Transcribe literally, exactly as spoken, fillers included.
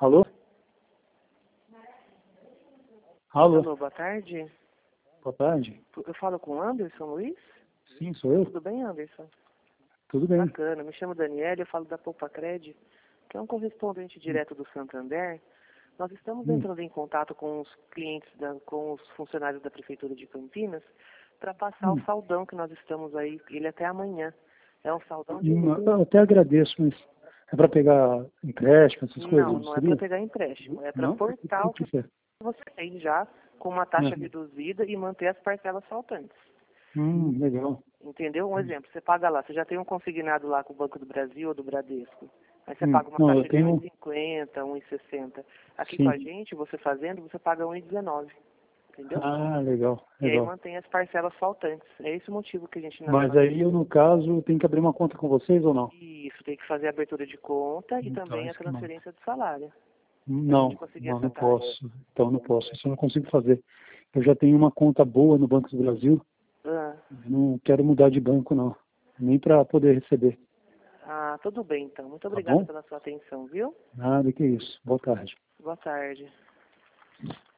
Alô? Alô? Alô, boa tarde. Boa tarde. Eu falo com o Anderson Luiz? Sim, sou eu. Tudo bem, Anderson? Tudo bem. Bacana. Me chamo Daniela, eu falo da Poupa Cred, que é um correspondente direto do Santander. Nós estamos Hum. entrando em contato com os clientes, da, com os funcionários da Prefeitura de Campinas, para passar Hum. o saldão que nós estamos aí, ele até amanhã. É um saldão de... Hum, Eu até agradeço, mas é para pegar empréstimo, essas coisas, Não, não não é para seria? pegar empréstimo, é para Não? portar O o que que que é? você tem já com uma taxa Uhum. reduzida e manter as parcelas faltantes. Hum, legal. Entendeu? Um exemplo, você paga lá, você já tem um consignado lá com o Banco do Brasil ou do Bradesco. Aí você Hum. paga uma Não, eu taxa de um e tenho... cinquenta, um e sessenta. Aqui com a Sim. gente, você fazendo, você paga um e dezenove. Entendeu? Ah, legal, E aí legal. mantém as parcelas faltantes. É esse o motivo que a gente na Mas na- aí eu, no caso, tenho que abrir uma conta com vocês ou não? Isso, tem que fazer a abertura de conta e Então, também a isso que manda. transferência do salário. Pra gente Não, conseguir não, essa não taxa. posso. Então não posso, isso eu não consigo fazer. Eu já tenho uma conta boa no Banco do Brasil, Ah, não quero mudar de banco não, nem para poder receber, ah, tudo bem então. Muito tá obrigada bom? pela sua atenção, viu? Nada que isso. Boa tarde. Boa tarde.